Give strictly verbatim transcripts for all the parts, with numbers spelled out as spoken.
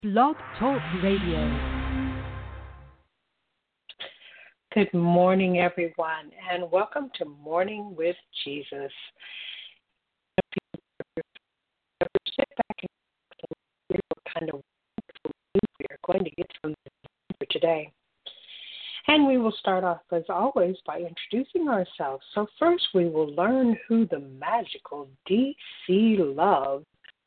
Blog Talk Radio. Good morning, everyone, and welcome to Morning with Jesus. Sit back and what kind of we are going to get from for today. And we will start off, as always, by introducing ourselves. So first, we will learn who the magical D C Love.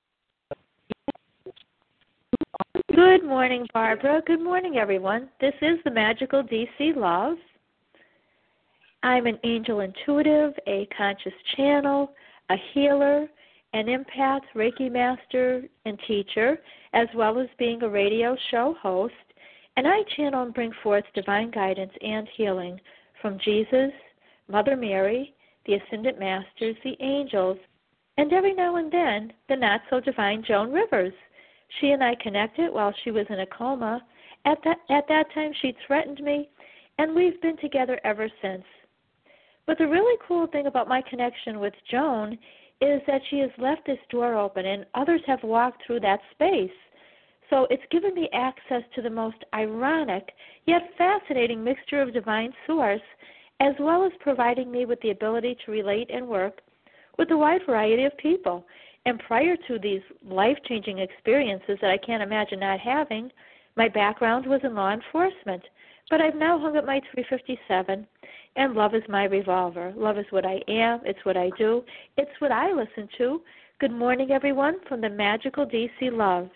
Good morning, Barbara. Good morning, everyone. This is the magical D C Love. I'm an angel intuitive, a conscious channel, a healer, an empath, Reiki master, and teacher, as well as being a radio show host. And I channel and bring forth divine guidance and healing from Jesus, Mother Mary, the Ascended Masters, the angels, and every now and then, the not-so-divine Joan Rivers. She and I connected while she was in a coma. At that, at that time, she threatened me, and we've been together ever since. But the really cool thing about my connection with Joan is that she has left this door open, and others have walked through that space. So it's given me access to the most ironic yet fascinating mixture of divine source, as well as providing me with the ability to relate and work with a wide variety of people. And prior to these life-changing experiences that I can't imagine not having, my background was in law enforcement. But I've now hung up my three fifty-seven, and love is my revolver. Love is what I am. It's what I do. It's what I listen to. Good morning, everyone, from the magical D C Love.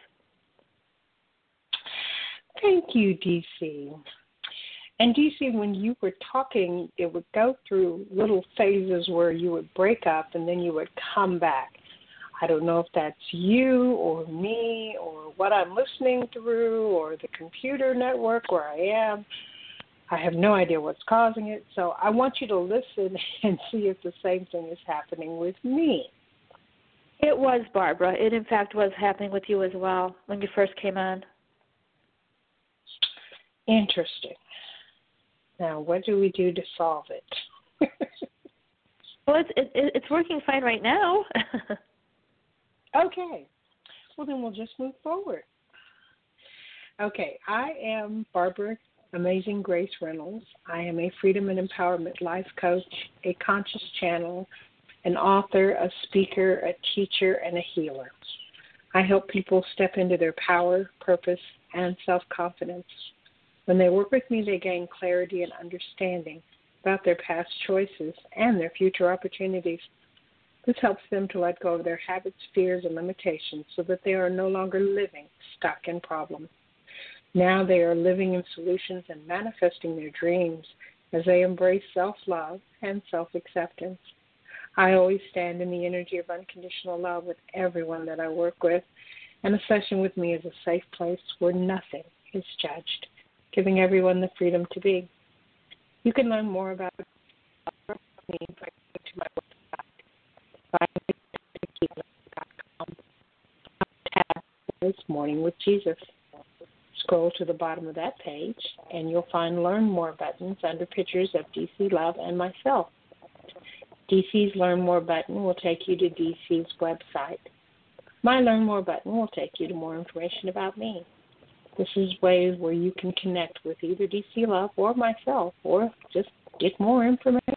Thank you, D C. And D C, when you were talking, it would go through little phases where you would break up and then you would come back. I don't know if that's you or me or what I'm listening through or the computer network where I am. I have no idea what's causing it. So I want you to listen and see if the same thing is happening with me. It was, Barbara. It, in fact, was happening with you as well when you first came on. Interesting. Now, what do we do to solve it? Well, it's, it, it's working fine right now. Okay. Well, then we'll just move forward. Okay. I am Barbara Amazing Grace Reynolds. I am a freedom and empowerment life coach, a conscious channel, an author, a speaker, a teacher, and a healer. I help people step into their power, purpose, and self-confidence. When they work with me, they gain clarity and understanding about their past choices and their future opportunities. This helps them to let go of their habits, fears, and limitations so that they are no longer living stuck in problems. Now they are living in solutions and manifesting their dreams as they embrace self-love and self-acceptance. I always stand in the energy of unconditional love with everyone that I work with, and a session with me is a safe place where nothing is judged, giving everyone the freedom to be. You can learn more about me by going to my website. This Morning with Jesus. Scroll to the bottom of that page, and you'll find Learn More buttons under pictures of D C Love and myself. D C's Learn More button will take you to D C's website. My Learn More button will take you to more information about me. This is ways where you can connect with either D C Love or myself, or just get more information.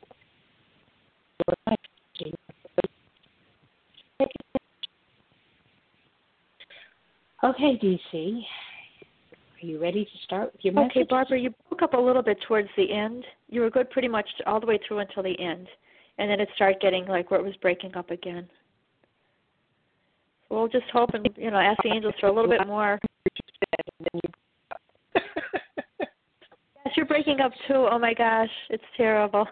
Okay, D C, are you ready to start with your message? Okay, Barbara, you broke up a little bit towards the end. You were good pretty much all the way through until the end, and then it started getting like where it was breaking up again. So we'll just hope and, you know, ask the angels for a little bit more. Yes, you're breaking up too. Oh, my gosh, it's terrible.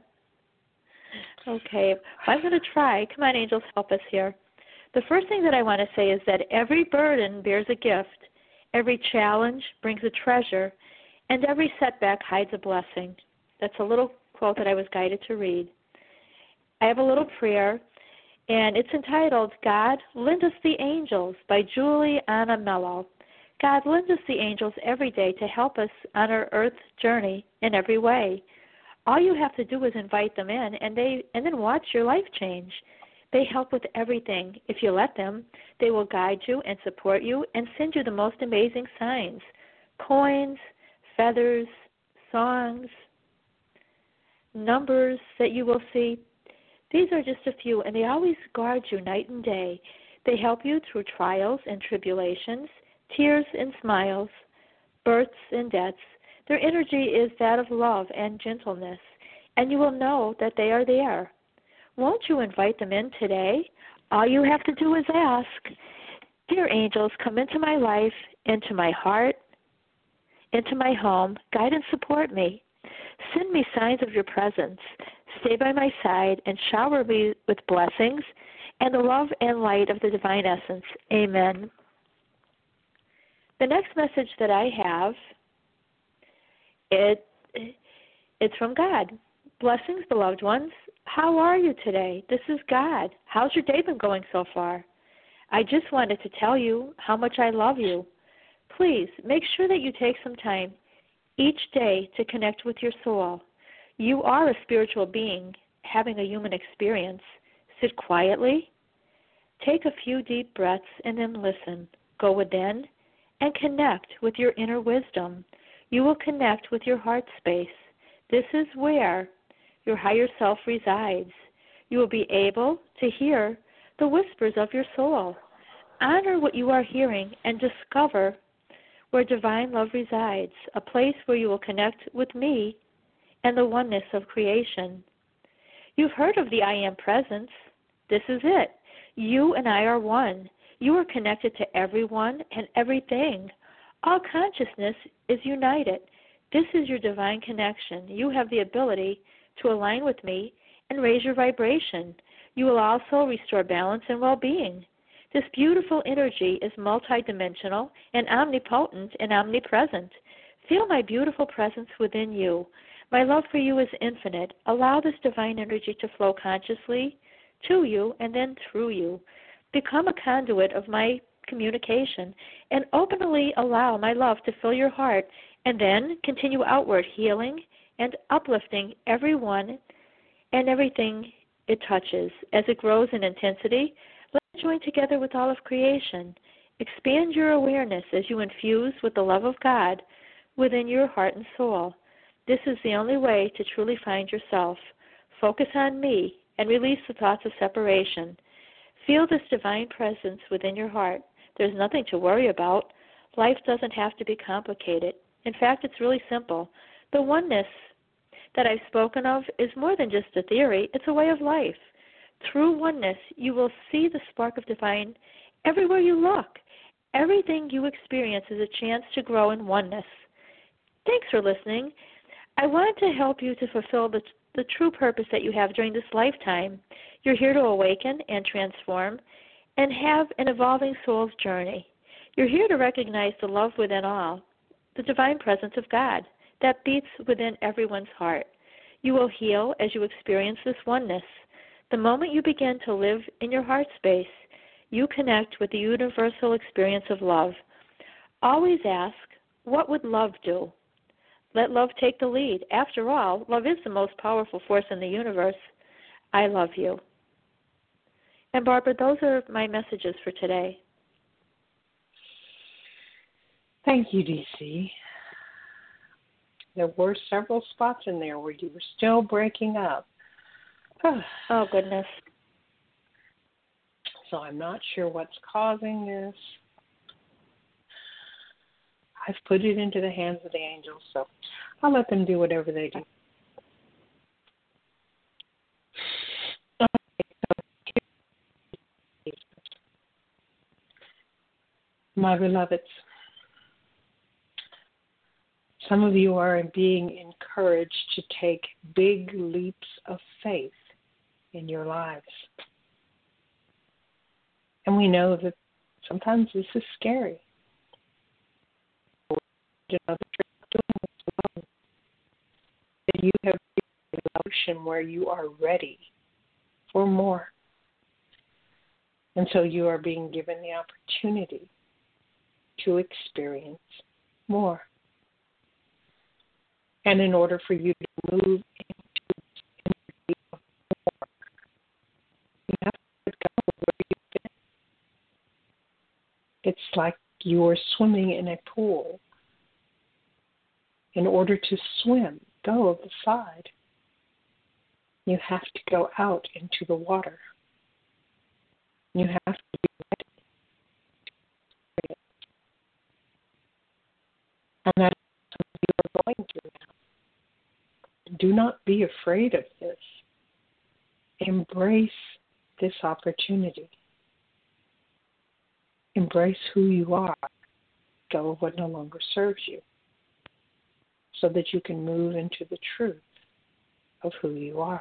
Okay, I'm going to try. Come on, angels, help us here. The first thing that I want to say is that every burden bears a gift, every challenge brings a treasure, and every setback hides a blessing. That's a little quote that I was guided to read. I have a little prayer, and it's entitled, God, Lend Us the Angels by Julie Anna Mello. God lends us the angels every day to help us on our earth journey in every way. All you have to do is invite them in, and they and then watch your life change. They help with everything. If you let them, they will guide you and support you and send you the most amazing signs, coins, feathers, songs, numbers that you will see. These are just a few, and they always guard you night and day. They help you through trials and tribulations, tears and smiles, births and deaths. Their energy is that of love and gentleness, and you will know that they are there. Won't you invite them in today? All you have to do is ask. Dear angels, come into my life, into my heart, into my home. Guide and support me. Send me signs of your presence. Stay by my side and shower me with blessings and the love and light of the divine essence. Amen. The next message that I have, it it's from God. Blessings, beloved ones. How are you today? This is God. How's your day been going so far? I just wanted to tell you how much I love you. Please make sure that you take some time each day to connect with your soul. You are a spiritual being having a human experience. Sit quietly, take a few deep breaths, and then listen. Go within and connect with your inner wisdom. You will connect with your heart space. This is where your higher self resides. You will be able to hear the whispers of your soul. Honor what you are hearing and discover where divine love resides, a place where you will connect with me and the oneness of creation. You've heard of the I Am Presence. This is it. You and I are one. You are connected to everyone and everything. All consciousness is united. This is your divine connection. You have the ability to align with me and raise your vibration. You will also restore balance and well-being. This beautiful energy is multidimensional and omnipotent and omnipresent. Feel my beautiful presence within you. My love for you is infinite. Allow this divine energy to flow consciously to you and then through you. Become a conduit of my communication and openly allow my love to fill your heart, and then continue outward, healing and uplifting everyone and everything it touches. As it grows in intensity, let it join together with all of creation. Expand your awareness as you infuse with the love of God within your heart and soul. This is the only way to truly find yourself. Focus on me and release the thoughts of separation. Feel this divine presence within your heart. There's nothing to worry about. Life doesn't have to be complicated. In fact, it's really simple. The oneness that I've spoken of is more than just a theory. It's a way of life. Through oneness, you will see the spark of divine everywhere you look. Everything you experience is a chance to grow in oneness. Thanks for listening. I want to help you to fulfill the, the true purpose that you have during this lifetime. You're here to awaken and transform and have an evolving soul's journey. You're here to recognize the love within all, the divine presence of God that beats within everyone's heart. You will heal as you experience this oneness. The moment you begin to live in your heart space, you connect with the universal experience of love. Always ask, what would love do? Let love take the lead. After all, love is the most powerful force in the universe. I love you. And Barbara, those are my messages for today. Thank you, D C. There were several spots in there where you were still breaking up. Oh, goodness. So I'm not sure what's causing this. I've put it into the hands of the angels, so I'll let them do whatever they do. My beloveds, some of you are being encouraged to take big leaps of faith in your lives. And we know that sometimes this is scary. That you have reached an emotion where you are ready for more. And so you are being given the opportunity to experience more. And in order for you to move into this energy of more, you have to you are swimming in a pool. In order to swim, go of the side, you have to go out into the water. You have to be ready. And that is what you are going through now. Do not be afraid of this. Embrace this opportunity. Embrace who you are. Go of what no longer serves you, so that you can move into the truth of who you are.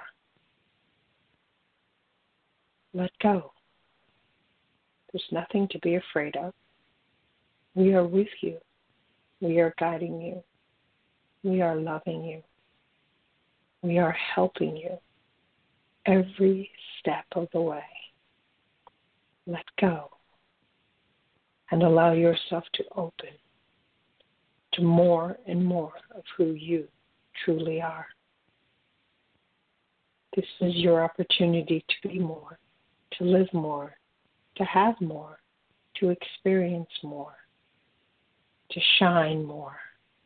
Let go. There's nothing to be afraid of. We are with you. We are guiding you. We are loving you. We are helping you every step of the way. Let go and allow yourself to open to more and more of who you truly are. This is your opportunity to be more, to live more, to have more, to experience more, to shine more.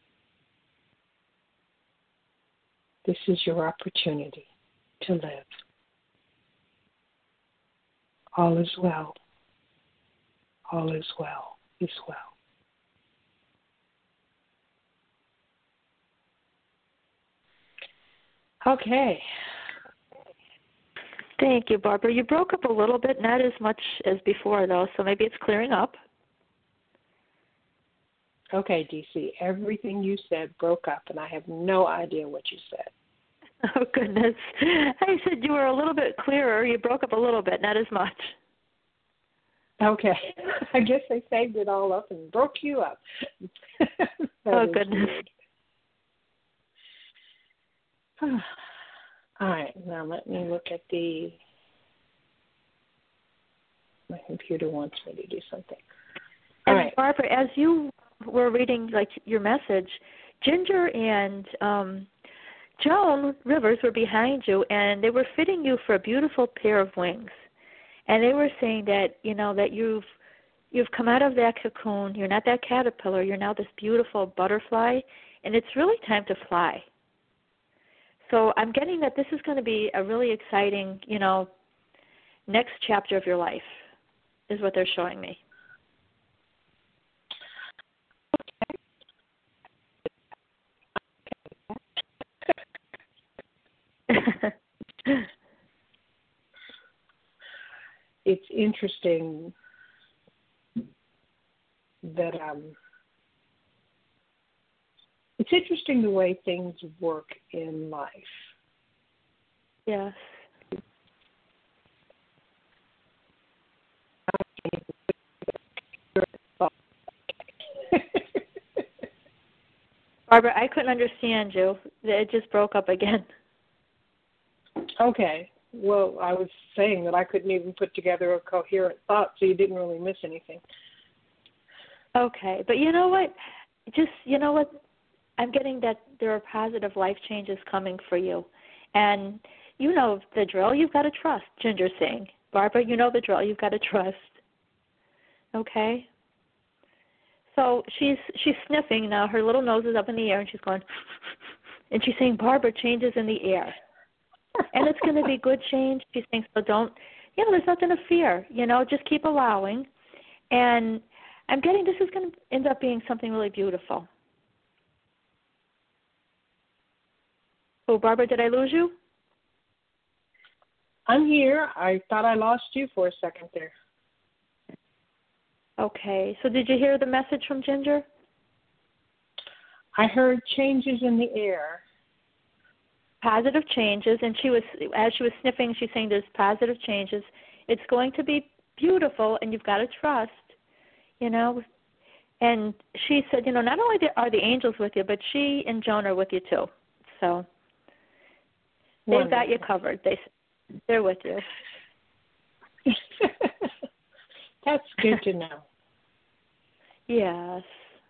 This is your opportunity to live. All is well. All is well, is well. Okay. Thank you, Barbara. You broke up a little bit, not as much as before, though, so maybe it's clearing up. Okay, D C, everything you said broke up, and I have no idea what you said. Oh, goodness. I said you were a little bit clearer. You broke up a little bit, not as much. Okay. I guess they saved it all up and broke you up. Oh, goodness. Weird. All right, now let me look at the, my computer wants me to do something. All and right. Barbara, as you were reading like your message, Ginger and um, Joan Rivers were behind you, and they were fitting you for a beautiful pair of wings. And they were saying that, you know, that you've you've come out of that cocoon. You're not that caterpillar. You're now this beautiful butterfly, and it's really time to fly. So I'm getting that this is going to be a really exciting, you know, next chapter of your life, is what they're showing me. It's interesting that um, it's interesting the way things work in life. Yes. Barbara, I couldn't understand you. It just broke up again. Okay. Well, I was saying that I couldn't even put together a coherent thought, so you didn't really miss anything. Okay. But you know what? Just, you know what? I'm getting that there are positive life changes coming for you. And you know the drill. You've got to trust, Ginger's saying. Barbara, you know the drill. You've got to trust. Okay? So she's she's sniffing now. Her little nose is up in the air, and she's going, and she's saying, Barbara, changes in the air. And it's going to be good change. She's saying, so don't, you know, there's nothing to fear. You know, just keep allowing. And I'm getting this is going to end up being something really beautiful. Oh, Barbara, did I lose you? I'm here. I thought I lost you for a second there. Okay. So did you hear the message from Ginger? I heard changes in the air. Positive changes, and she was, as she was sniffing, she's saying there's positive changes. It's going to be beautiful, and you've got to trust, you know. And she said, you know, not only are the angels with you, but she and Joan are with you too. So they've Wonderful. got you covered. They, they're with you. That's good to know. Yes.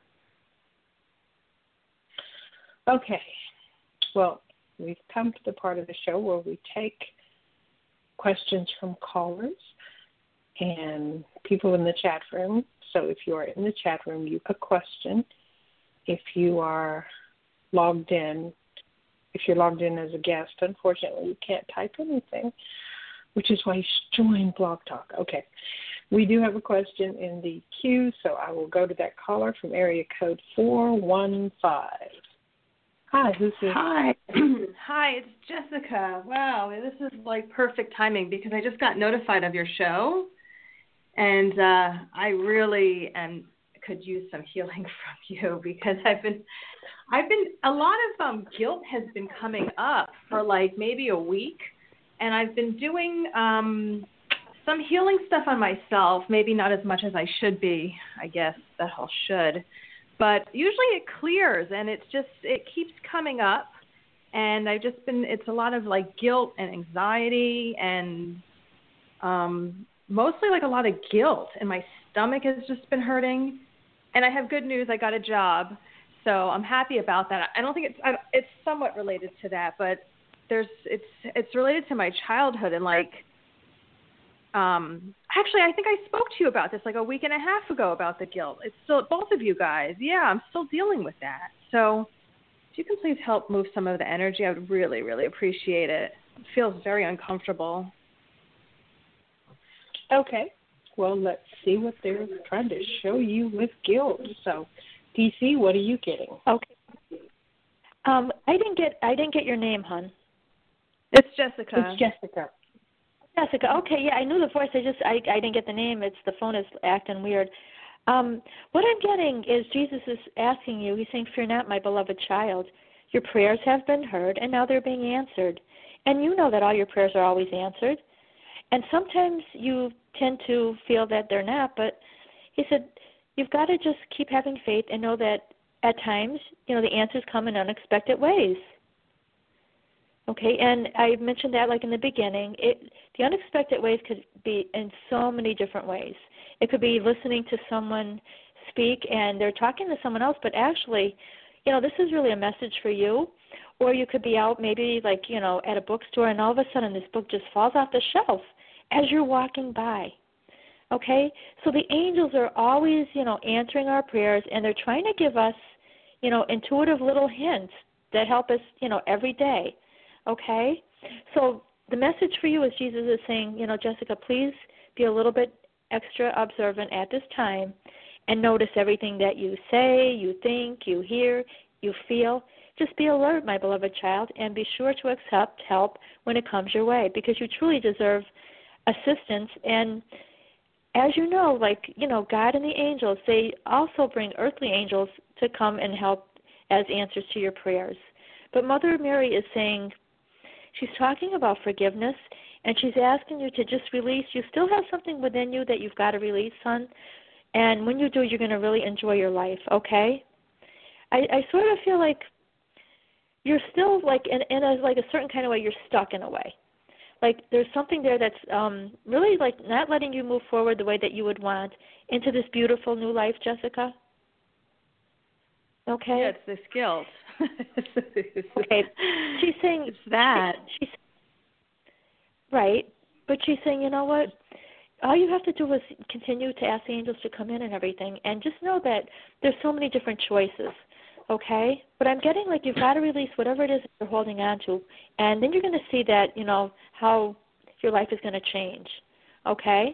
Okay. Well, we've come to the part of the show where we take questions from callers and people in the chat room. So if you are in the chat room, you have a question. If you are logged in, if you're logged in as a guest, unfortunately, you can't type anything, which is why you should join Blog Talk. Okay. We do have a question in the queue, so I will go to that caller from area code four one five. Hi, who's this? Hi. Hi, it's Jessica. Wow, this is like perfect timing because I just got notified of your show, and uh, I really am, could use some healing from you because I've been, I've been, a lot of um, guilt has been coming up for like maybe a week, and I've been doing um, some healing stuff on myself, maybe not as much as I should be, I guess that whole should. But usually it clears, and it's just, it keeps coming up, and I've just been, it's a lot of like guilt and anxiety and um, mostly like a lot of guilt, and my stomach has just been hurting. And I have good news, I got a job, so I'm happy about that. I don't think it's, I, it's somewhat related to that, but there's, it's, it's related to my childhood and like, Um, actually, I think I spoke to you about this like a week and a half ago about the guilt. It's still, both of you guys. Yeah, I'm still dealing with that. So if you can please help move some of the energy, I would really, really appreciate it. It feels very uncomfortable. Okay. Well, let's see what they're trying to show you with guilt. So, D C, what are you getting? Okay. Um, I didn't get, I didn't get your name, hon. It's Jessica. It's Jessica. Jessica, okay, yeah, I knew the voice. I just, I, I didn't get the name. It's the phone is acting weird. Um, what I'm getting is Jesus is asking you. He's saying, "Fear not, my beloved child. Your prayers have been heard, and now they're being answered. And you know that all your prayers are always answered. And sometimes you tend to feel that they're not. But he said, you've got to just keep having faith and know that at times, you know, the answers come in unexpected ways." Okay, and I mentioned that like in the beginning. It, the unexpected ways could be in so many different ways. It could be listening to someone speak and they're talking to someone else, but actually, you know, this is really a message for you. Or you could be out maybe like, you know, at a bookstore and all of a sudden this book just falls off the shelf as you're walking by. Okay, so the angels are always, you know, answering our prayers, and they're trying to give us, you know, intuitive little hints that help us, you know, every day. Okay? So the message for you is Jesus is saying, you know, Jessica, please be a little bit extra observant at this time and notice everything that you say, you think, you hear, you feel. Just be alert, my beloved child, and be sure to accept help when it comes your way because you truly deserve assistance. And as you know, like, you know, God and the angels, they also bring earthly angels to come and help as answers to your prayers. But Mother Mary is saying, she's talking about forgiveness, and she's asking you to just release. You still have something within you that you've got to release, son. And when you do, you're going to really enjoy your life, okay? I, I sort of feel like you're still, like, in, in a, like a certain kind of way, you're stuck in a way. Like there's something there that's um, really, like, not letting you move forward the way that you would want into this beautiful new life, Jessica. Okay? Yeah, it's this guilt. Okay. She's saying it's that. She, she's, right. But she's saying, you know what? All you have to do is continue to ask the angels to come in and everything, and just know that there's so many different choices, okay? But I'm getting like you've got to release whatever it is that you're holding on to, and then you're going to see that, you know, how your life is going to change, okay?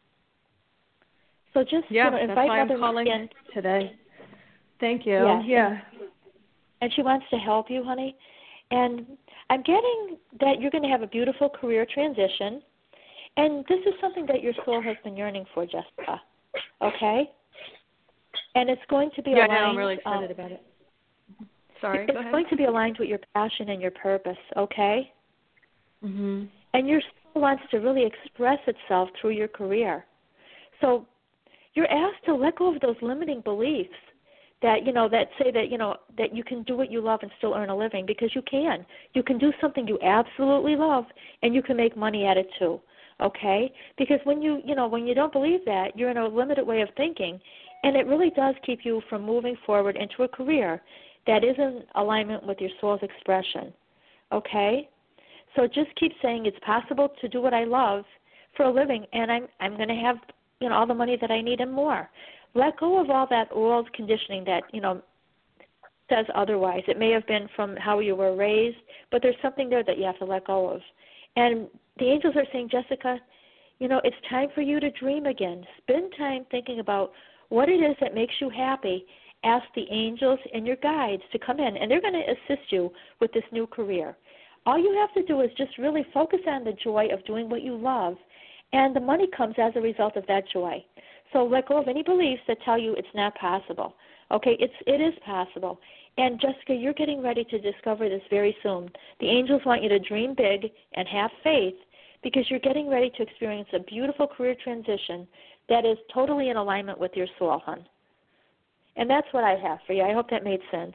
So just, yeah, you know, that's invite why Mother I'm calling in today. Thank you. Yeah. yeah. And she wants to help you, honey. And I'm getting that you're going to have a beautiful career transition. And this is something that your soul has been yearning for, Jessica. Okay? And it's going to be yeah, aligned. Yeah, I'm really excited um, about it. Sorry, It's go ahead. going to be aligned with your passion and your purpose, okay? Mm-hmm. And your soul wants to really express itself through your career. So you're asked to let go of those limiting beliefs that, you know, that say that, you know, that you can do what you love and still earn a living, because you can. You can do something you absolutely love and you can make money at it too, okay? Because when you, you know, when you don't believe that, you're in a limited way of thinking, and it really does keep you from moving forward into a career that is in alignment with your soul's expression, okay? So just keep saying it's possible to do what I love for a living, and I'm I'm going to have, you know, all the money that I need and more. let go of all that old conditioning that, you know, says otherwise. It may have been from how you were raised, but there's something there that you have to let go of. And the angels are saying, Jessica, you know, it's time for you to dream again. Spend time thinking about what it is that makes you happy. Ask the angels and your guides to come in, and they're going to assist you with this new career. All you have to do is just really focus on the joy of doing what you love, and the money comes as a result of that joy. So let go of any beliefs that tell you it's not possible. Okay, it's it is possible. And Jessica, you're getting ready to discover this very soon. The angels want you to dream big and have faith, because you're getting ready to experience a beautiful career transition that is totally in alignment with your soul, hon. And that's what I have for you. I hope that made sense.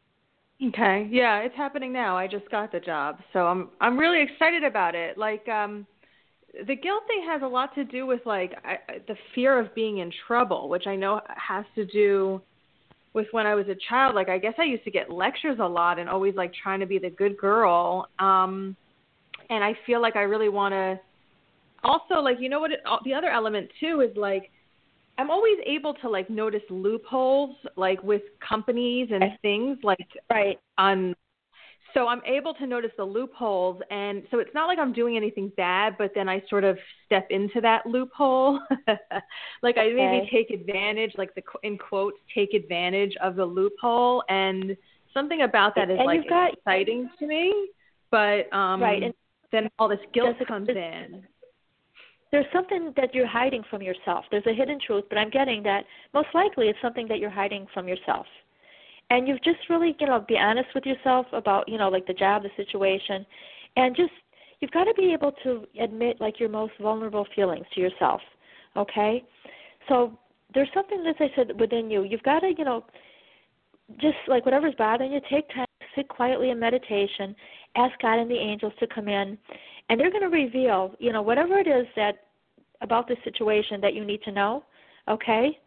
Okay. Yeah, it's happening now. I just got the job, so I'm I'm really excited about it. Like, um, the guilt thing has a lot to do with like I, the fear of being in trouble, which I know has to do with when I was a child. Like, I guess I used to get lectures a lot and always like trying to be the good girl. Um, and I feel like I really want to. Also, like, you know what? It, the other element too is like, I'm always able to like notice loopholes, like with companies and things, like right on. So I'm able to notice the loopholes, and so it's not like I'm doing anything bad, but then I sort of step into that loophole. Like I okay. maybe take advantage, like the in quotes, take advantage of the loophole, and something about that is and like got, exciting to me. But um, right. and then all this guilt Jessica, comes in. There's something that you're hiding from yourself. There's a hidden truth, but I'm getting that most likely it's something that you're hiding from yourself. And you've just really, you know, be honest with yourself about, you know, like the job, the situation, and just, you've got to be able to admit, like, your most vulnerable feelings to yourself, okay? So there's something, as I said, within you. You've got to, you know, just, like, whatever's bothering you, take time, sit quietly in meditation, ask God and the angels to come in, and they're going to reveal, you know, whatever it is that, about this situation that you need to know, okay?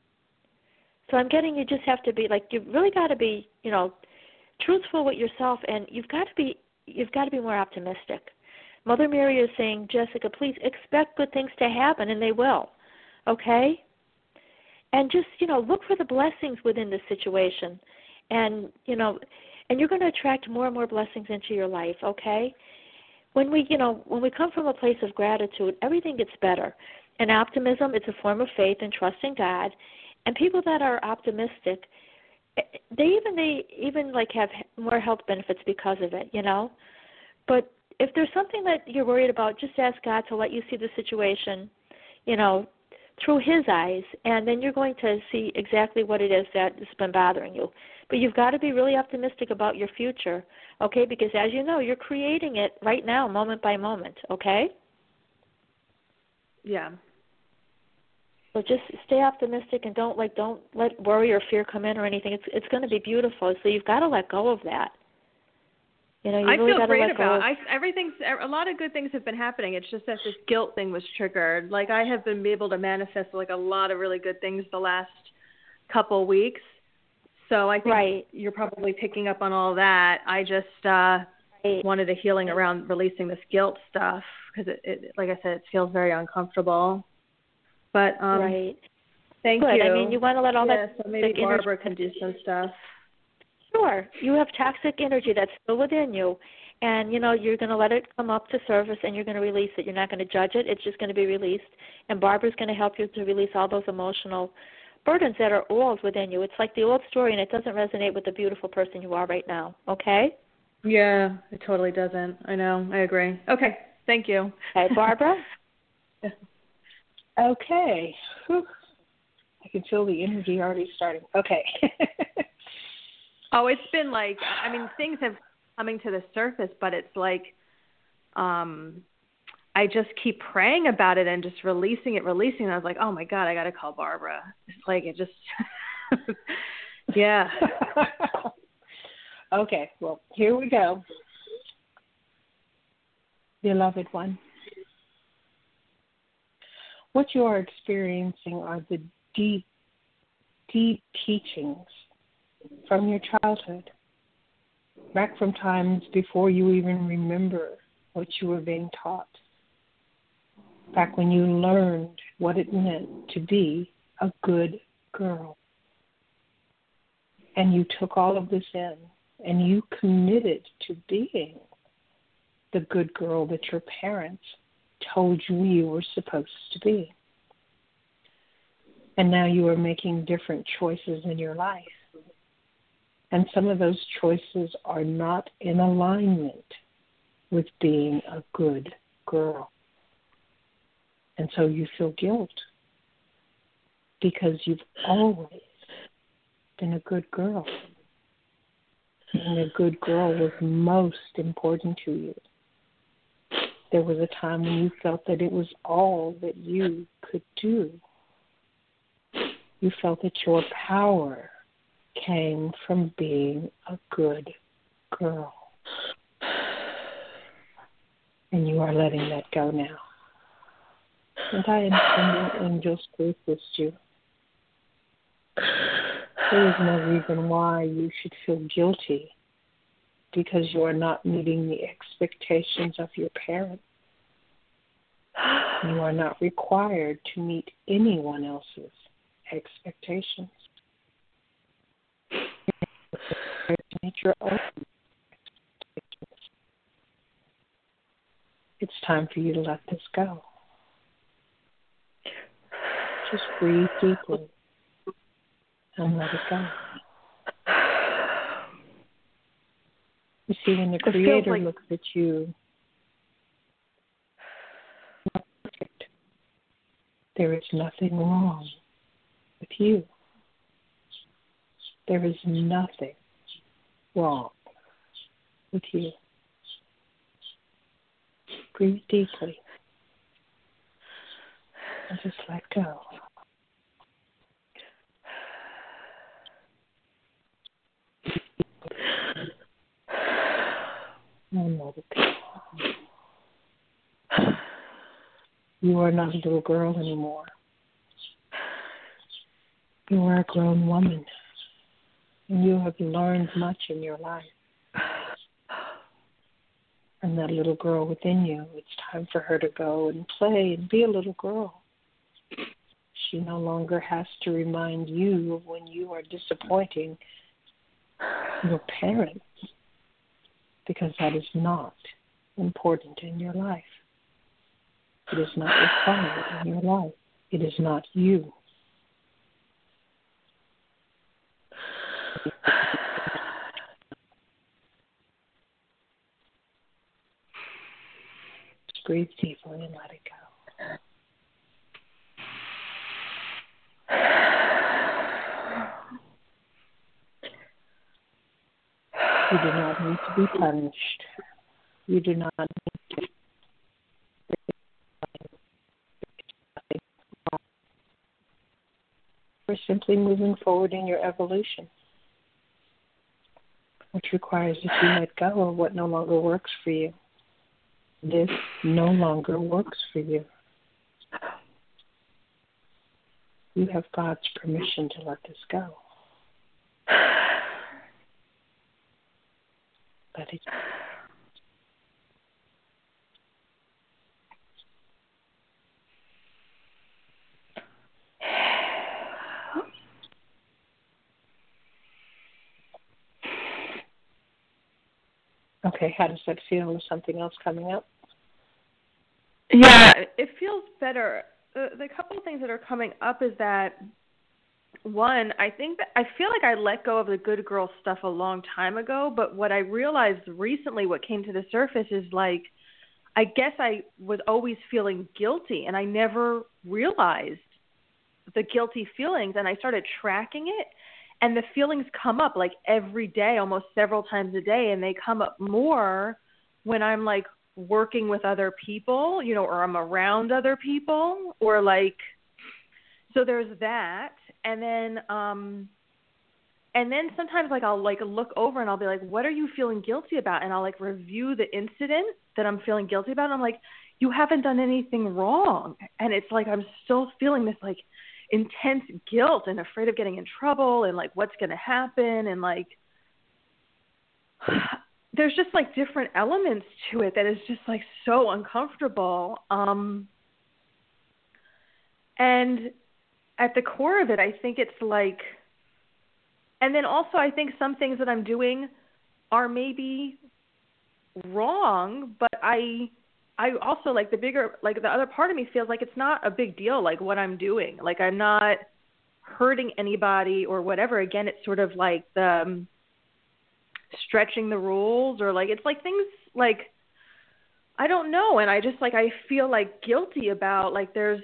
So I'm getting you just have to be, like, you've really got to be, you know, truthful with yourself, and you've got to be, you've got to be more optimistic. Mother Mary is saying, Jessica, please expect good things to happen, and they will, okay? And just, you know, look for the blessings within this situation, and, you know, and you're going to attract more and more blessings into your life, okay? When we, you know, when we come from a place of gratitude, everything gets better. And optimism, it's a form of faith and trust in God. And people that are optimistic, they even they even like have more health benefits because of it, you know. But if there's something that you're worried about, just ask God to let you see the situation, you know, through His eyes, and then you're going to see exactly what it is that has been bothering you. But you've got to be really optimistic about your future, okay? Because as you know, you're creating it right now, moment by moment, okay? Yeah. So just stay optimistic and don't like don't let worry or fear come in or anything. It's it's going to be beautiful. So you've got to let go of that. You know, you I really feel got to great let go about of, I everything's a lot of good things have been happening. It's just that this guilt thing was triggered. Like I have been able to manifest like a lot of really good things the last couple weeks. So I think right. you're probably picking up on all that. I just uh, right. wanted a healing around releasing this guilt stuff because it, it, like I said, it feels very uncomfortable. But um, right. thank Good. you. I mean, you want to let all yeah, that so maybe Barbara energy. can do some stuff. Sure. You have toxic energy that's still within you, and, you know, you're going to let it come up to surface, and you're going to release it. You're not going to judge it. It's just going to be released, and Barbara's going to help you to release all those emotional burdens that are old within you. It's like the old story, and it doesn't resonate with the beautiful person you are right now, okay? Yeah, it totally doesn't. I know. I agree. Okay. Thank you. Okay, Barbara? Okay. Whew. I can feel the energy already starting. Okay. Oh, it's been like, I mean, things have coming to the surface, but it's like, um, I just keep praying about it and just releasing it, releasing it. I was like, oh my God, I got to call Barbara. It's like, it just, yeah. Okay. Well, here we go. Beloved one, what you are experiencing are the deep, deep teachings from your childhood, back from times before you even remember what you were being taught, back when you learned what it meant to be a good girl. And you took all of this in, and you committed to being the good girl that your parents told you you were supposed to be. And now you are making different choices in your life. And some of those choices are not in alignment with being a good girl. And so you feel guilt because you've always been a good girl. Being a good girl was most important to you. There was a time when you felt that it was all that you could do. You felt that your power came from being a good girl. And you are letting that go now. And I am sending angels to assist you. There is no reason why you should feel guilty because you are not meeting the expectations of your parents. You are not required to meet anyone else's expectations. Meet your own expectations. It's time for you to let this go. Just breathe deeply and let it go. You see, when the Creator like... looks at you, perfect. There is nothing wrong with you. There is nothing wrong with you. Breathe deeply and just let go. And let it go. You are not a little girl anymore. You are a grown woman. And you have learned much in your life. And that little girl within you, it's time for her to go and play and be a little girl. She no longer has to remind you of when you are disappointing your parents, because that is not important in your life. It is not required in your life. It is not you. Just breathe deeply and let it go. You do not need to be punished. You do not need to. You're simply moving forward in your evolution, which requires that you let go of what no longer works for you. This no longer works for you. You have God's permission to let this go. Let it go. Okay, how does that feel? Is something else coming up? Yeah, it feels better. The, the couple of things that are coming up is that, one, I think that I feel like I let go of the good girl stuff a long time ago, but what I realized recently, what came to the surface is like, I guess I was always feeling guilty, and I never realized the guilty feelings, and I started tracking it. And the feelings come up like every day, almost several times a day, and they come up more when I'm like working with other people, you know, or I'm around other people, or like, so there's that. And then, um, and then sometimes like I'll like look over and I'll be like, what are you feeling guilty about? And I'll like review the incident that I'm feeling guilty about. And I'm like, you haven't done anything wrong. And it's like, I'm still feeling this like intense guilt and afraid of getting in trouble and like what's going to happen, and like there's just like different elements to it that is just like so uncomfortable. Um, and at the core of it, I think it's like, and then also I think some things that I'm doing are maybe wrong, but I, I also like the bigger, like the other part of me feels like it's not a big deal, like what I'm doing. Like I'm not hurting anybody or whatever. Again, it's sort of like the um, stretching the rules, or like, it's like things like, I don't know. And I just like, I feel like guilty about like, there's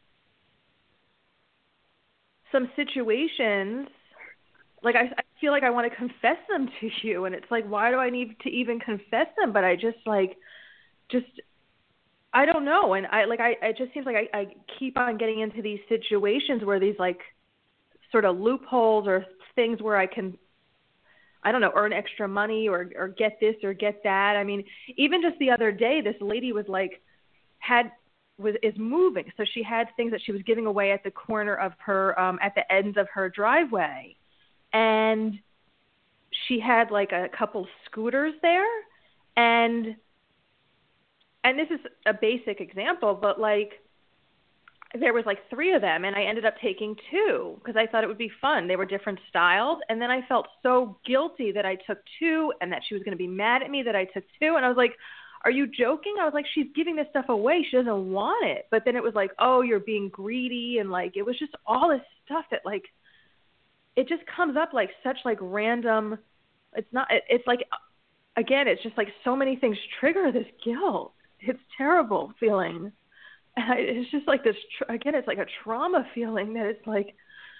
some situations, like I, I feel like I want to confess them to you. And it's like, why do I need to even confess them? But I just like, just, I don't know. And I like, I, it just seems like I, I keep on getting into these situations where these like sort of loopholes or things where I can, I don't know, earn extra money or, or get this or get that. I mean, even just the other day, this lady was like, had, was, is moving. So she had things that she was giving away at the corner of her, um, at the ends of her driveway. And she had like a couple scooters there. And, and this is a basic example, but like, there was like three of them, and I ended up taking two because I thought it would be fun. They were different styles, and then I felt so guilty that I took two and that she was going to be mad at me that I took two, and I was like, are you joking? I was like, she's giving this stuff away. She doesn't want it. But then it was like, oh, you're being greedy, and like it was just all this stuff that like it just comes up like such like random. It's not. It, it's like, again, it's just like so many things trigger this guilt. It's terrible feeling. And I, it's just like this, again, it's like a trauma feeling that it's like,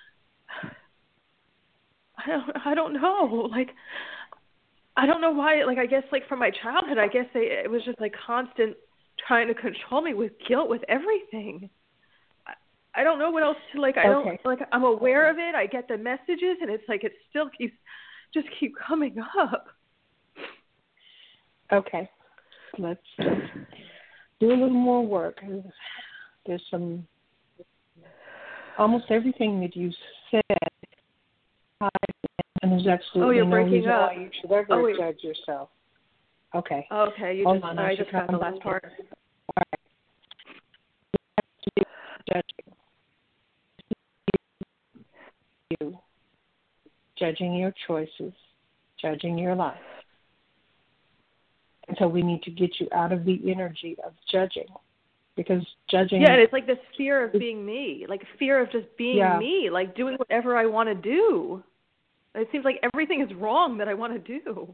I don't, I don't know. Like, I don't know why, like, I guess like from my childhood, I guess they, it was just like constant trying to control me with guilt, with everything. I, I don't know what else to like, I Okay. don't, like, I'm aware of it. I get the messages and it's like, it still keeps, just keep coming up. Okay. Let's, let's do a little more work. There's some, almost everything that you said, and there's absolutely oh, no breaking reason up. why you should ever oh, judge yourself. Okay. Okay, you Hold just, on, I I just got the last part. All right. Judging. You. Judging your choices. Judging your life. And so we need to get you out of the energy of judging, because judging. Yeah, and it's like this fear of being me, like fear of just being yeah. me, like doing whatever I want to do. It seems like everything is wrong that I want to do.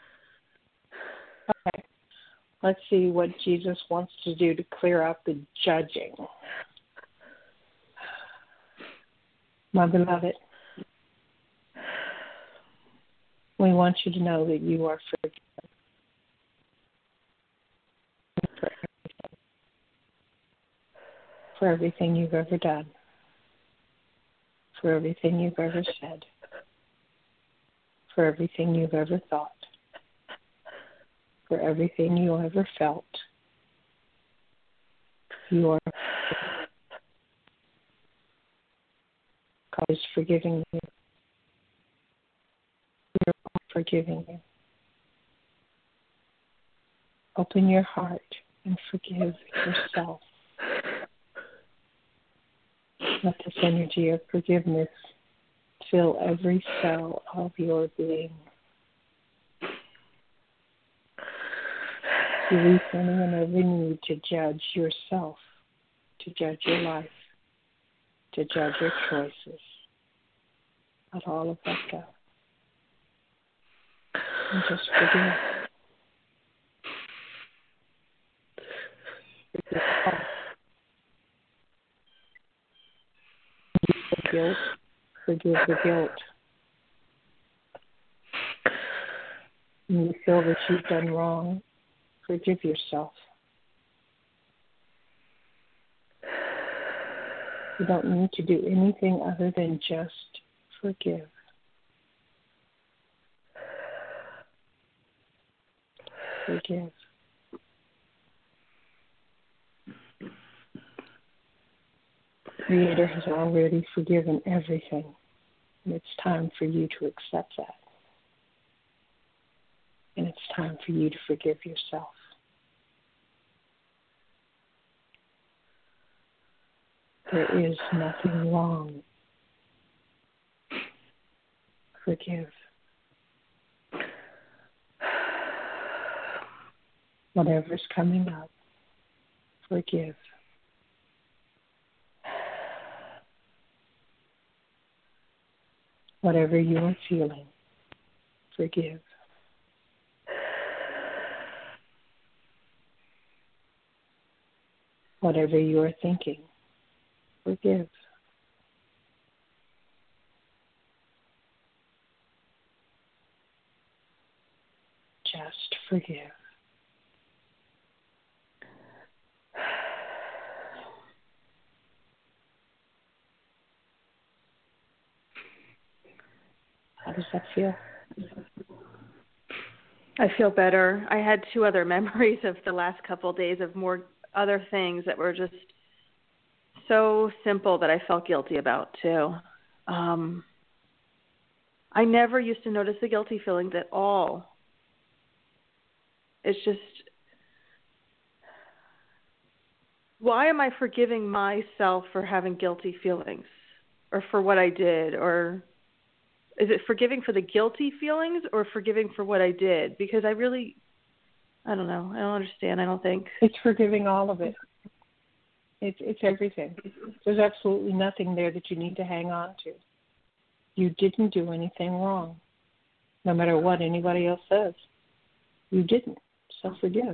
Okay. Let's see what Jesus wants to do to clear out the judging. My beloved, we want you to know that you are forgiven. For everything you've ever done, for everything you've ever said, for everything you've ever thought, for everything you ever felt. You are God is forgiving you. We are all forgiving you. Open your heart and forgive yourself. Let this energy of forgiveness fill every cell of your being. Release any and every need to judge yourself, to judge your life, to judge your choices. Let all of that go. And just forgive. Forgive the guilt. Forgive the guilt. When you feel that you've done wrong, forgive yourself. You don't need to do anything other than just forgive. Forgive. Creator has already forgiven everything, and it's time for you to accept that. And it's time for you to forgive yourself. There is nothing wrong. Forgive. Whatever's coming up, forgive. Whatever you are feeling, forgive. Whatever you are thinking, forgive. Just forgive. How does that feel? I feel better. I had two other memories of the last couple of days of more other things that were just so simple that I felt guilty about too. Um, I never used to notice the guilty feelings at all. It's just, why am I forgiving myself for having guilty feelings or for what I did? Or is it forgiving for the guilty feelings or forgiving for what I did? Because I really, I don't know. I don't understand, I don't think. It's forgiving all of it. It's it's everything. There's absolutely nothing there that you need to hang on to. You didn't do anything wrong, no matter what anybody else says. You didn't, so forgive.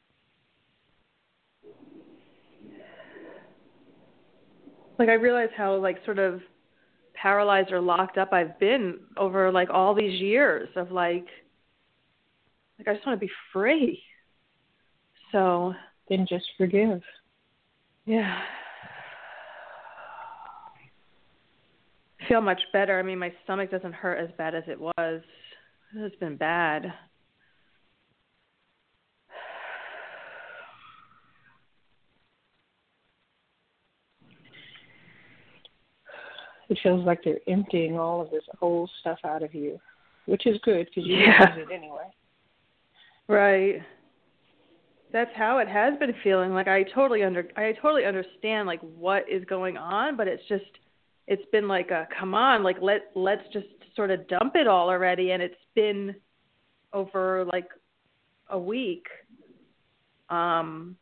Like, I realize how, like, sort of paralyzed or locked up I've been over, like, all these years of, like, like, I just want to be free. So. Then just forgive. Yeah. I feel much better. I mean, my stomach doesn't hurt as bad as it was. It's been bad. It feels like they're emptying all of this old stuff out of you, which is good because you yeah. use it anyway. Right. That's how it has been feeling. Like I totally under, I totally understand like what is going on, but it's just, it's been like a come on, like let let's just sort of dump it all already, and it's been over like a week. Um,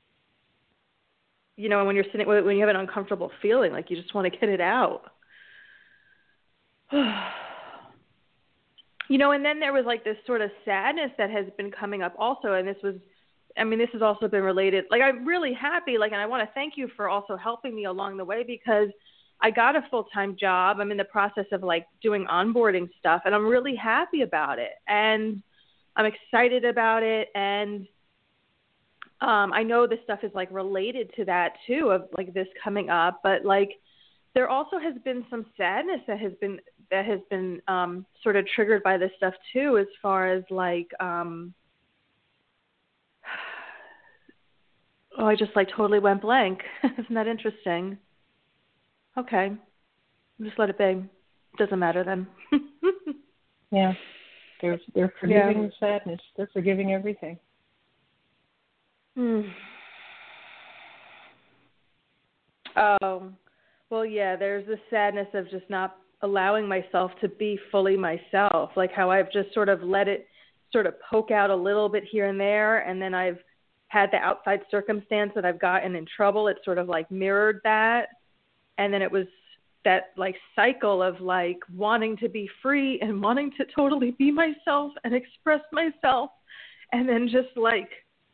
you know, when you're sitting, when you have an uncomfortable feeling, like you just want to get it out. You know, and then there was like this sort of sadness that has been coming up also, and this was, I mean, this has also been related. Like, I'm really happy, like, and I want to thank you for also helping me along the way because I got a full-time job. I'm in the process of, like, doing onboarding stuff, and I'm really happy about it, and I'm excited about it, and um, I know this stuff is, like, related to that, too, of, like, this coming up, but, like, there also has been some sadness that has been that has been um, sort of triggered by this stuff, too, as far as, like, um, oh, I just, like, totally went blank. Isn't that interesting? Okay. Just let it be. Doesn't matter then. Yeah. They're, they're forgiving yeah. the sadness. They're forgiving everything. Hmm. Oh, well, yeah, there's the sadness of just not allowing myself to be fully myself, like how I've just sort of let it sort of poke out a little bit here and there, and then I've had the outside circumstance that I've gotten in trouble. It sort of like mirrored that. And then it was that like cycle of like wanting to be free and wanting to totally be myself and express myself. And then just like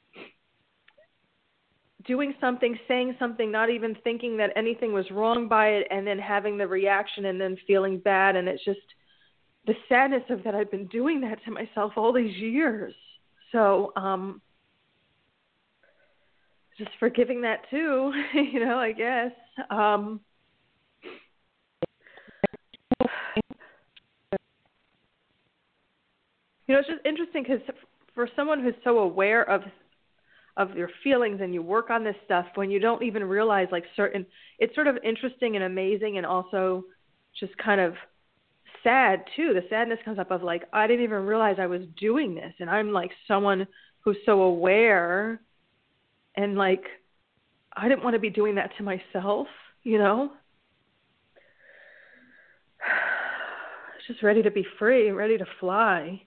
doing something, saying something, not even thinking that anything was wrong by it. And then having the reaction and then feeling bad. And it's just the sadness of that I've been doing that to myself all these years. So, um, just forgiving that too, you know, I guess. Um, you know, it's just interesting because for someone who's so aware of of your feelings and you work on this stuff, when you don't even realize like certain, it's sort of interesting and amazing and also just kind of sad too. The sadness comes up of like, I didn't even realize I was doing this. And I'm like someone who's so aware. And, like, I didn't want to be doing that to myself, you know? Just ready to be free, ready to fly.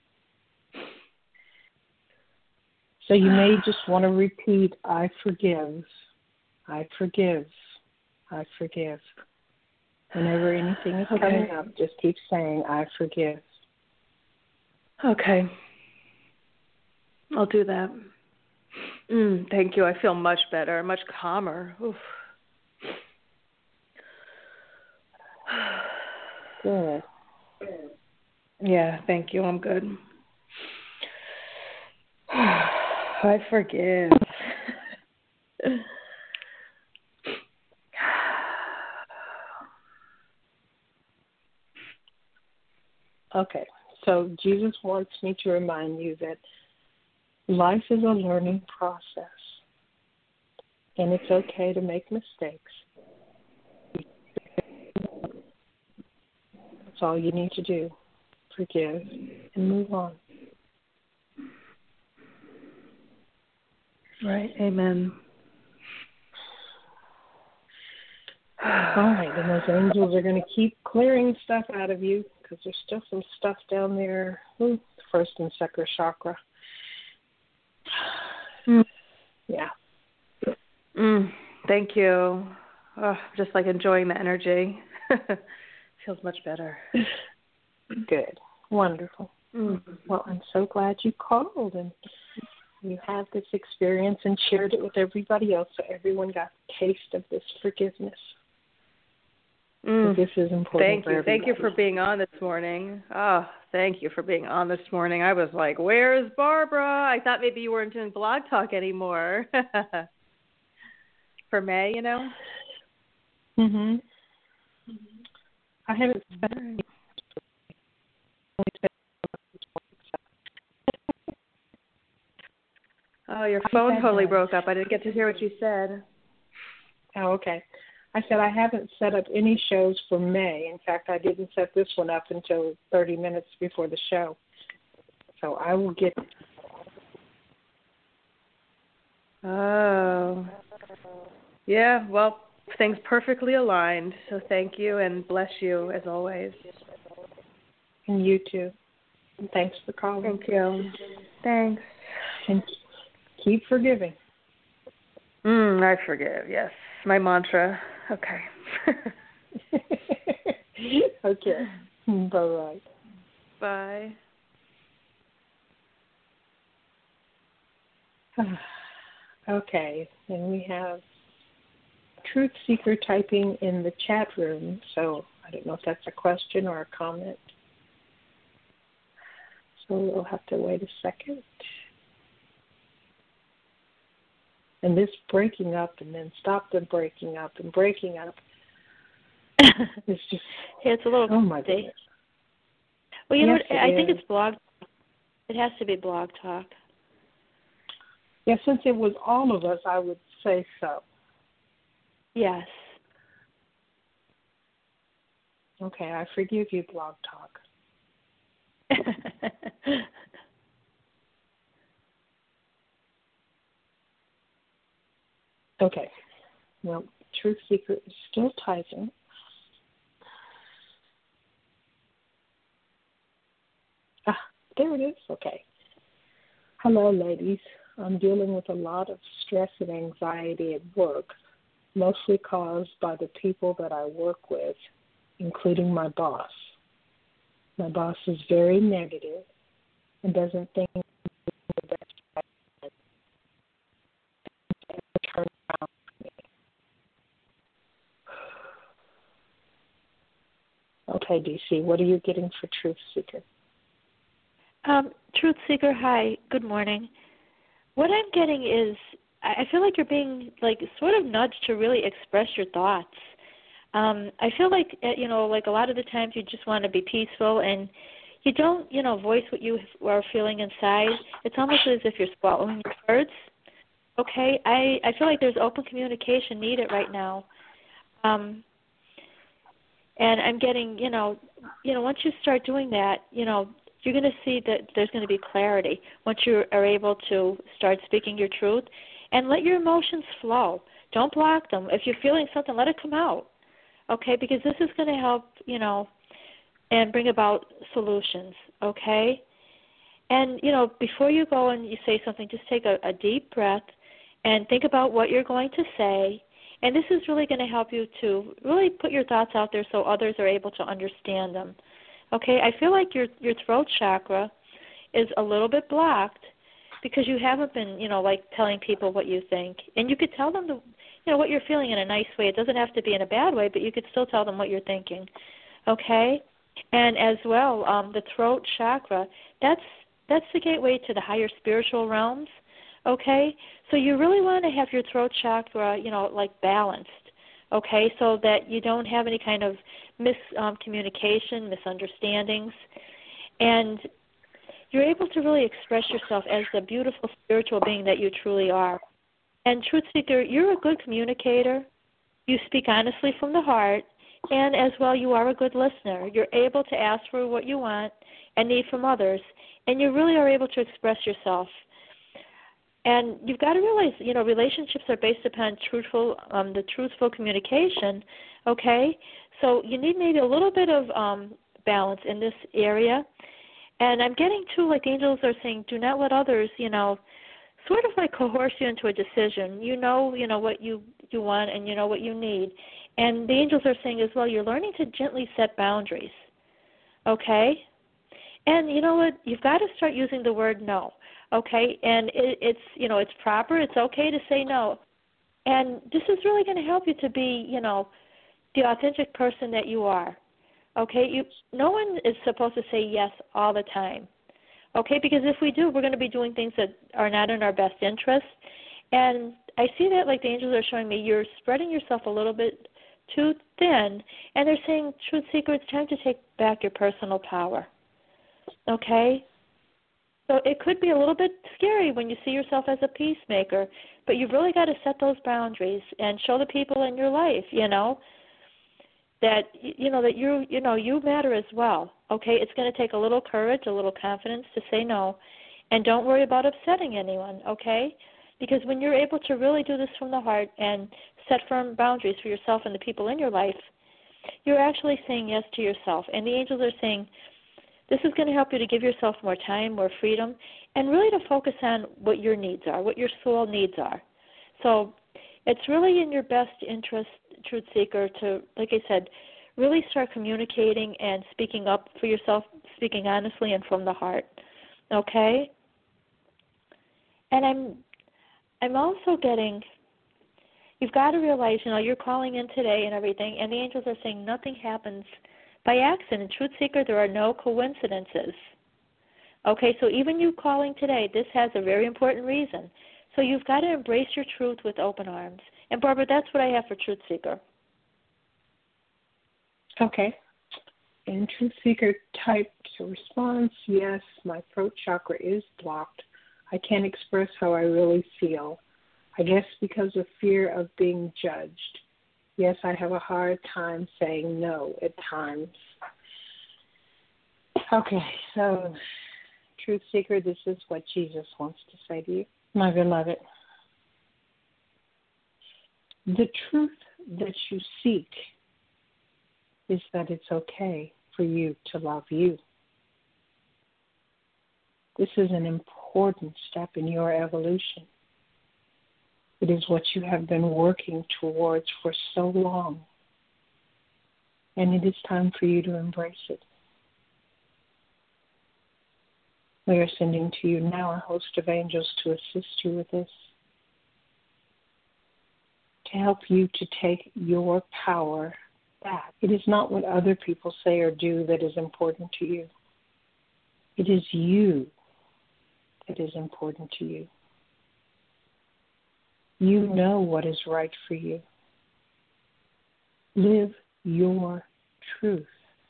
So you may just want to repeat, I forgive, I forgive, I forgive. Whenever anything is Okay. coming up, just keep saying, I forgive. Okay. I'll do that. Mm, thank you. I feel much better, much calmer. Oof. Good. Yeah, thank you. I'm good. I forgive. Okay, so Jesus wants me to remind you that life is a learning process, and it's okay to make mistakes. That's all you need to do. Forgive and move on. Right, amen. All right, and those angels are going to keep clearing stuff out of you because there's still some stuff down there, ooh, first and second chakra. Mm. Yeah. Mm, thank you. Oh, just like enjoying the energy. Feels much better. Good. Wonderful. Mm. Well, I'm so glad you called and you had this experience and shared it with everybody else so everyone got a taste of this forgiveness. Mm. This is important Thank for you. everybody. Thank you for being on this morning. Oh, thank you for being on this morning. I was like, where's Barbara? I thought maybe you weren't doing Blog Talk anymore. For May, you know? Mhm. I haven't spent Oh, your phone totally broke up. I didn't get to hear what you said. Oh, okay. I said I haven't set up any shows for May. In fact, I didn't set this one up until thirty minutes before the show. So I will get. Oh. Yeah, well, things perfectly aligned. So thank you and bless you as always. And you too. And thanks for calling. Thank you. Thanks. And keep forgiving. Mm, I forgive, yes. My mantra. Okay. Okay. Bye-bye. Bye. Okay. And we have Truth Seeker typing in the chat room. So I don't know if that's a question or a comment. So we'll have to wait a second. And this breaking up and then stop and breaking up and breaking up. It's just, yeah, it's a little oh my crazy. goodness. Well, you know Yes, what? I it think is. it's Blog. It has to be Blog Talk. Yeah, since it was all of us, I would say so. Yes. Okay, I forgive you, Blog Talk. Okay. Well, Truth Seeker is still typing. Ah, there it is. Okay. Hello, ladies. I'm dealing with a lot of stress and anxiety at work, mostly caused by the people that I work with, including my boss. My boss is very negative and doesn't think the best turn around for me. Okay, D C, what are you getting for Truth Seeker? Um, Truth Seeker, hi. Good morning. What I'm getting is I feel like you're being like sort of nudged to really express your thoughts. Um, I feel like you know, like a lot of the times you just want to be peaceful and you don't, you know, voice what you are feeling inside. It's almost as if you're swallowing your words. Okay, I I feel like there's open communication needed right now. Um, and I'm getting, you know, you know, once you start doing that, you know, you're going to see that there's going to be clarity once you are able to start speaking your truth and let your emotions flow. Don't block them. If you're feeling something, let it come out, okay, because this is going to help, you know, and bring about solutions, okay? And, you know, before you go and you say something, just take a, a deep breath and think about what you're going to say. And this is really going to help you to really put your thoughts out there so others are able to understand them. Okay, I feel like your your throat chakra is a little bit blocked because you haven't been, you know, like telling people what you think. And you could tell them, the, you know, what you're feeling in a nice way. It doesn't have to be in a bad way, but you could still tell them what you're thinking. Okay? And as well, um, the throat chakra, that's that's the gateway to the higher spiritual realms. Okay? So you really want to have your throat chakra, you know, like balanced. Okay? So that you don't have any kind of miscommunication, um, misunderstandings. And you're able to really express yourself as the beautiful spiritual being that you truly are. And Truth Seeker, you're a good communicator. You speak honestly from the heart. And as well, you are a good listener. You're able to ask for what you want and need from others. And you really are able to express yourself. And you've got to realize, you know, relationships are based upon truthful, um, the truthful communication, okay? So you need maybe a little bit of um, balance in this area. And I'm getting to, like the angels are saying, do not let others, you know, sort of like coerce you into a decision. You know, you know what you, you want and you know what you need. And the angels are saying as well, you're learning to gently set boundaries, okay? And you know what? You've got to start using the word no, okay? And it, it's, you know, it's proper. It's okay to say no. And this is really going to help you to be, you know, the authentic person that you are, okay? You, no one is supposed to say yes all the time, okay? Because if we do, we're going to be doing things that are not in our best interest. And I see that, like the angels are showing me, you're spreading yourself a little bit too thin, and they're saying, Truth Seeker, it's time to take back your personal power. Okay? So it could be a little bit scary when you see yourself as a peacemaker, but you've really got to set those boundaries and show the people in your life, you know, that you know that you you know you matter as well. Okay? It's going to take a little courage, a little confidence to say no, and don't worry about upsetting anyone, okay? Because when you're able to really do this from the heart and set firm boundaries for yourself and the people in your life, you're actually saying yes to yourself. And the angels are saying, this is going to help you to give yourself more time, more freedom, and really to focus on what your needs are, what your soul needs are. So it's really in your best interest, Truth Seeker, to, like I said, really start communicating and speaking up for yourself, speaking honestly and from the heart. Okay? And I'm I'm also getting, you've got to realize, you know, you're calling in today and everything, and the angels are saying nothing happens by accident. Truth Seeker, there are no coincidences. Okay, so even you calling today, this has a very important reason. So you've got to embrace your truth with open arms. And Barbara, that's what I have for Truth Seeker. Okay. And Truth Seeker typed a response, yes, my throat chakra is blocked. I can't express how I really feel. I guess because of fear of being judged. Yes, I have a hard time saying no at times. Okay, so Truth Seeker, this is what Jesus wants to say to you. My beloved, the truth that you seek is that it's okay for you to love you. This is an important step in your evolution. It is what you have been working towards for so long. And it is time for you to embrace it. We are sending to you now a host of angels to assist you with this, to help you to take your power back. It is not what other people say or do that is important to you. It is you that is important to you. You know what is right for you. Live your truth.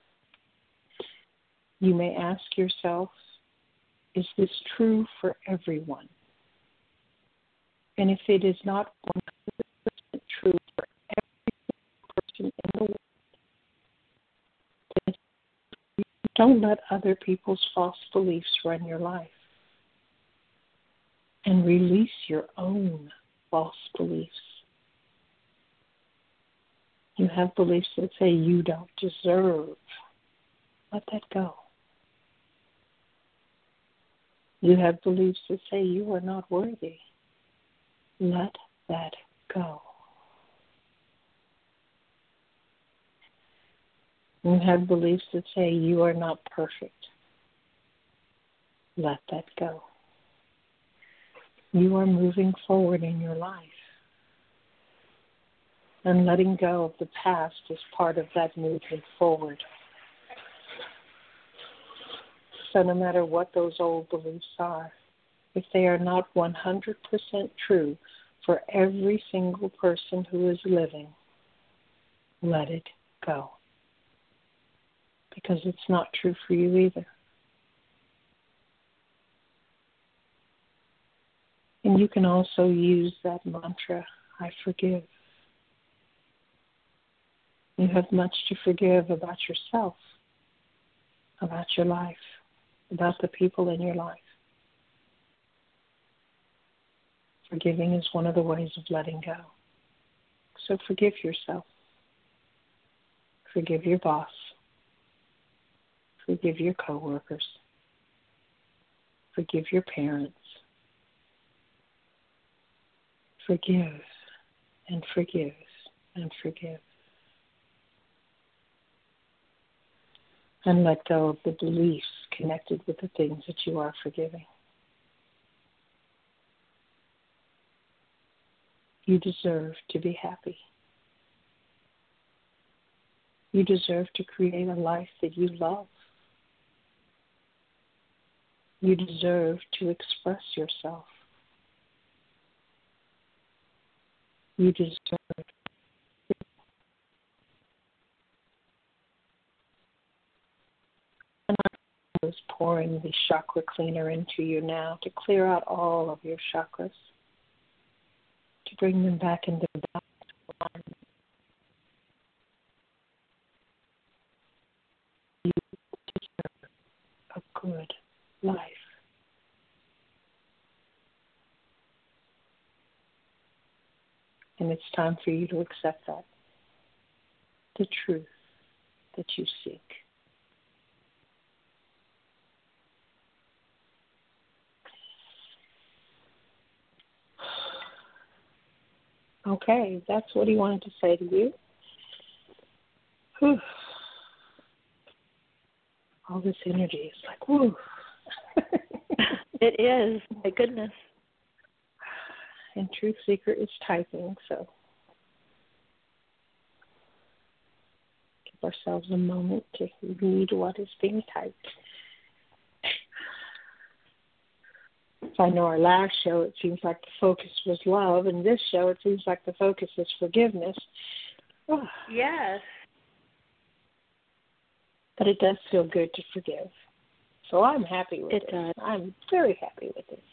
You may ask yourself, is this true for everyone? And if it is not one hundred percent true for every person in the world, then don't let other people's false beliefs run your life. And release your own false beliefs. You have beliefs that say you don't deserve. Let that go. You have beliefs that say you are not worthy. Let that go. You have beliefs that say you are not perfect. Let that go. You are moving forward in your life. And letting go of the past is part of that movement forward. So no matter what those old beliefs are, if they are not one hundred percent true for every single person who is living, let it go. Because it's not true for you either. And you can also use that mantra, I forgive. You have much to forgive about yourself, about your life, about the people in your life. Forgiving is one of the ways of letting go. So forgive yourself. Forgive your boss. Forgive your coworkers. Forgive your parents. Forgive and forgive and forgive. And let go of the beliefs connected with the things that you are forgiving. You deserve to be happy. You deserve to create a life that you love. You deserve to express yourself. You deserve and I is pouring the chakra cleaner into you now to clear out all of your chakras, to bring them back into balance. You deserve a good life. And it's time for you to accept that, the truth that you seek. Okay, that's what he wanted to say to you. Whew. All this energy is like, whoo. It is, my goodness. And Truth Seeker is typing, so give ourselves a moment to read what is being typed. I know our last show, it seems like the focus was love, and this show, it seems like the focus is forgiveness. Oh. Yes. But it does feel good to forgive. So I'm happy with it. It does. I'm very happy with this.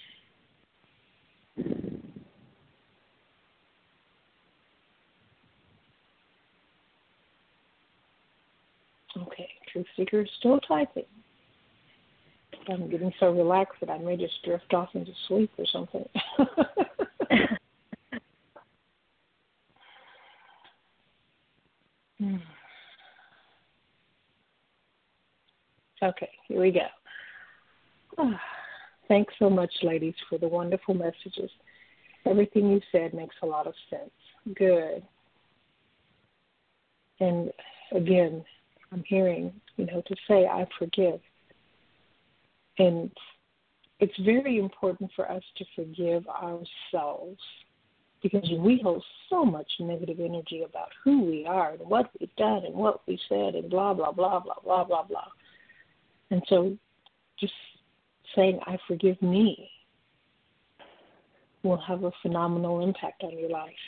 Okay, Truth Seeker is still typing. I'm getting so relaxed that I may just drift off into sleep or something. Okay, here we go. Oh, thanks so much, ladies, for the wonderful messages. Everything you said makes a lot of sense. Good. And again, I'm hearing, you know, to say I forgive. And it's very important for us to forgive ourselves because we hold so much negative energy about who we are and what we've done and what we said and blah, blah, blah, blah, blah, blah, blah. And so just saying, I forgive me will have a phenomenal impact on your life.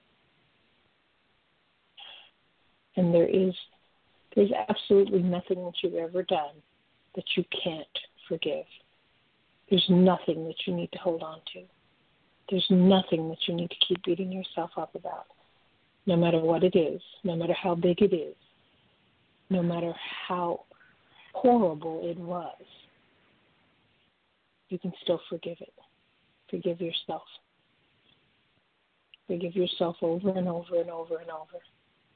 And there is there's absolutely nothing that you've ever done that you can't forgive. There's nothing that you need to hold on to. There's nothing that you need to keep beating yourself up about, no matter what it is, no matter how big it is, no matter how horrible it was. You can still forgive it. Forgive yourself. Forgive yourself over and over and over and over.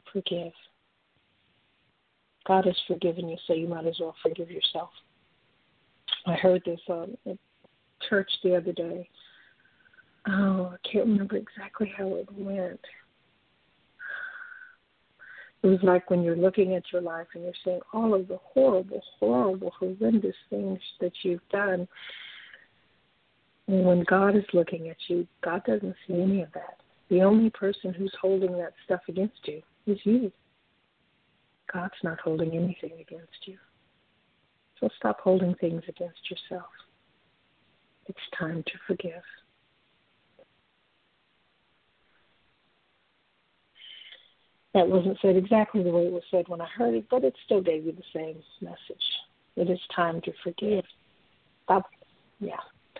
Forgive. God has forgiven you, so you might as well forgive yourself. I heard this um, at church the other day. Oh, I can't remember exactly how it went. It was like when you're looking at your life and you're seeing all of the horrible, horrible, horrendous things that you've done. And when God is looking at you, God doesn't see any of that. The only person who's holding that stuff against you is you. God's not holding anything against you. So stop holding things against yourself. It's time to forgive. That wasn't said exactly the way it was said when I heard it, but it still gave you the same message. It is time to forgive. Stop. Yeah.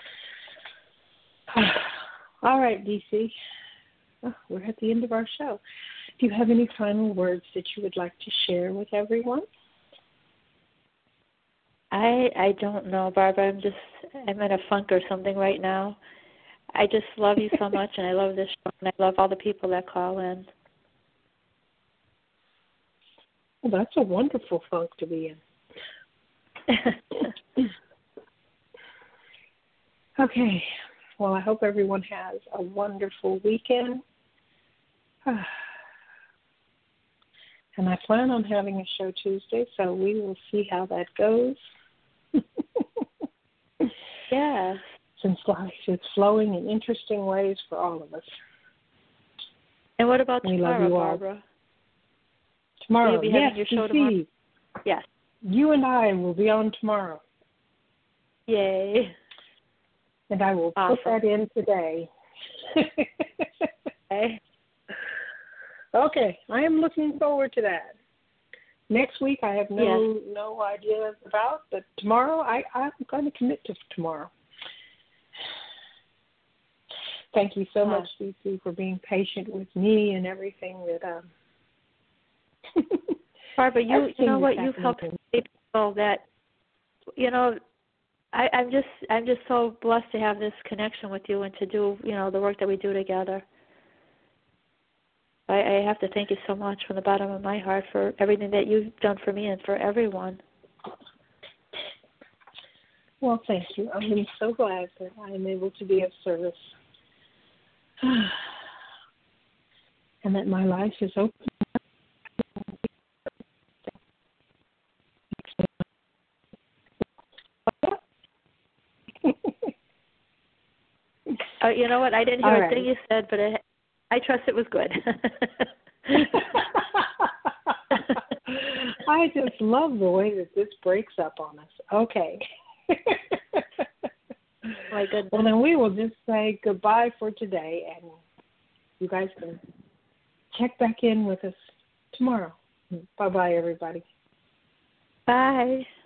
All right, D C. Oh, we're at the end of our show. Do you have any final words that you would like to share with everyone? I I don't know, Barbara. I'm just I'm in a funk or something right now. I just love you so much, and I love this show, and I love all the people that call in. Well, that's a wonderful funk to be in. Okay. Well, I hope everyone has a wonderful weekend. And I plan on having a show Tuesday, so we will see how that goes. Yeah. Since life is flowing in interesting ways for all of us. And what about we tomorrow, love you all. Barbara? Tomorrow, Will you be yes, having your show tomorrow? see. Yes. You and I will be on tomorrow. Yay. And I will awesome. put that in today. Okay. Okay, I am looking forward to that. Next week I have no yes. no idea about, but tomorrow I, I'm going to commit to tomorrow. Thank you so uh, much, C C, for being patient with me and everything that um Barbara, you you know what, happening. You've helped people that you know I, I'm just I'm just so blessed to have this connection with you and to do, you know, the work that we do together. I, I have to thank you so much from the bottom of my heart for everything that you've done for me and for everyone. Well, thank you. I am so glad that I am able to be of service. And that my life is open. uh, you know what? I didn't hear All a right. thing you said, but I, I trust it was good. I just love the way that this breaks up on us. Okay. My goodness. Well, then we will just say goodbye for today, and you guys can check back in with us tomorrow. Bye-bye, everybody. Bye.